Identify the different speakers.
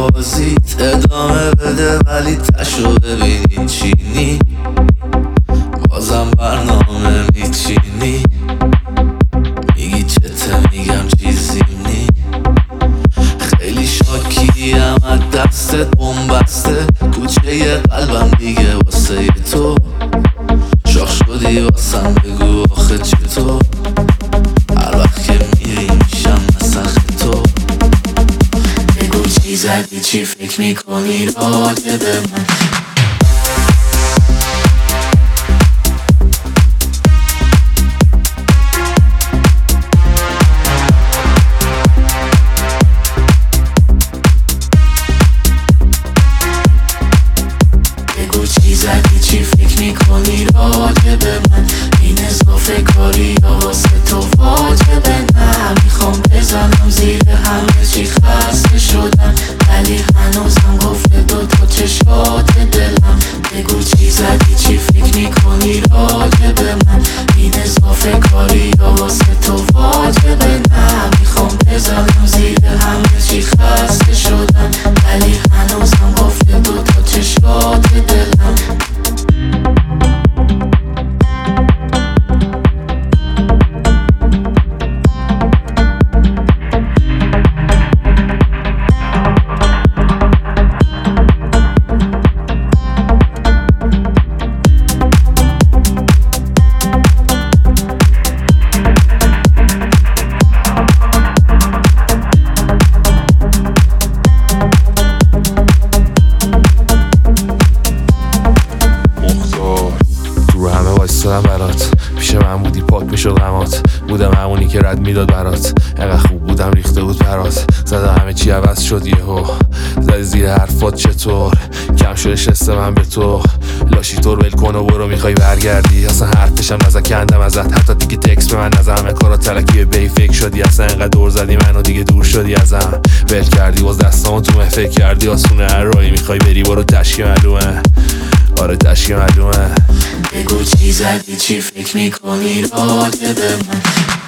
Speaker 1: بازیت ادامه بده ولی تشو ببینی چینی، بازم برنامه میچینی، میگی چته میگم چیزی نی، خیلی شاکیم از دستت بومبسته، کوچه قلبم دیگه واسه تو شاخ شدی، واسم بگو آخه چطور، هر وقت که میری میشم نسخ تو. بگو چی زدی، چی فکر میکنی راجع به من؟ چی زدی، چی فکر میکنی راجع به من؟ این اضافه کاری یا واسه تو واجبه؟ نه میخوام بزنم زیر همه چی، خسته شدم ولی هنوزم گفته دوتا چشات دلم. بگو چی زدی، چی فکر میکنی راجع به من؟ این اضافه کاری یا واسه تو واجبه؟ نه میخوام بزنم زیر همه چی، خسته شدم ولی هنوزم گفته دوتا چشات دلم.
Speaker 2: وایستادم برات، پیش من بودی پاک میشد غمات، بودم همونی که رد میداد برات، انقدر خوب بودم ریخته بود پرات، زدم همه چی عوض شد یهو، زدی زیر حرفات چطور، کم شده شست من به تو، لاشی طور ول کن و برو میخوای برگردی، اصلا حرفشم نزد کندم ازت، حتی دیگه تکس به من نزد، همه کارا تلکی بی فکر شدی، اصلا انقدر دور زدی منو دیگه دور شدی ازم، ول کردی باز دستامو تو فکر کردی آسونه، هر راهی میخوای بری برو تشکی معلومه، آره تشکی معلومه.
Speaker 1: بگو چی زدی، چی فکر میکنی راجع به من؟